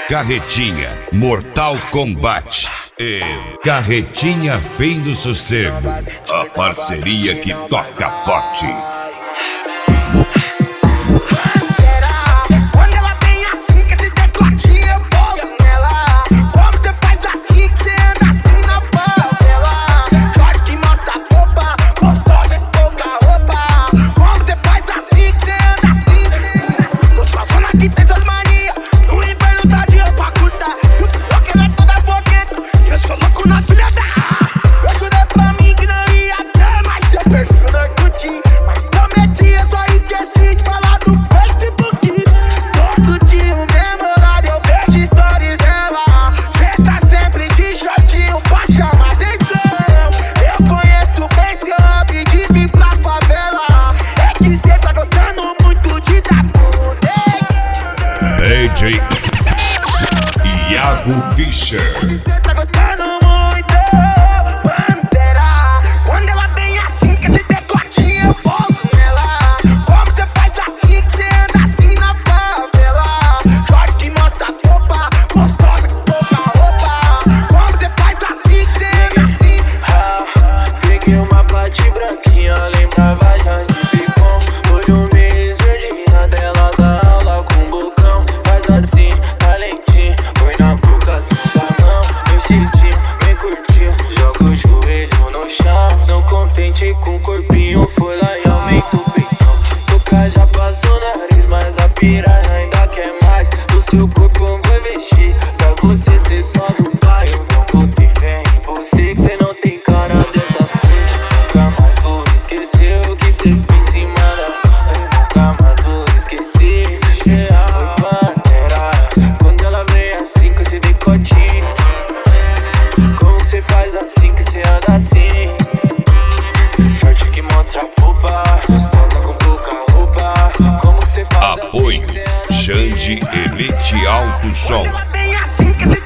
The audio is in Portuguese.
Carretinha, Mortal Kombat e Carretinha Fim do Sossego. A parceria que toca forte. DJ Iago Fischer. Tá gostando muito, Pantera. Quando ela vem assim, que esse decotinho eu poso nela. Como você faz assim, que você anda assim na favela? Jorge que mostra a roupa, gostosa com pouca roupa. Como você faz assim, que você anda assim? Peguei uma pate branquinha, lembrava já de Picon. Olho meio esverdinha dela da aula com bocão. Faz assim, talentinho, põe na boca, assim usa a mão. Eu senti, bem curtiu, joga o joelho no chão. Não contente com o corpinho, foi lá e aumenta o peitão. Toca já passou o nariz, mas a piranha ainda quer mais. O seu corpo eu vou investir, pra você cê só não vai. Eu não botei fé em você, que cê não tem cara dessas coisas. Nunca mais vou esquecer o que cê fez em cima da. Eu nunca mais vou esquecer. Oi, Pantera, quando ela vem assim com esse decotinho. Como cê faz assim que cê anda assim? Short que mostra a roupa, gostosa com pouca roupa. Como que cê faz assim Apoio que cê anda assim? Xande Elite Alto Som. Ela vem assim, que esse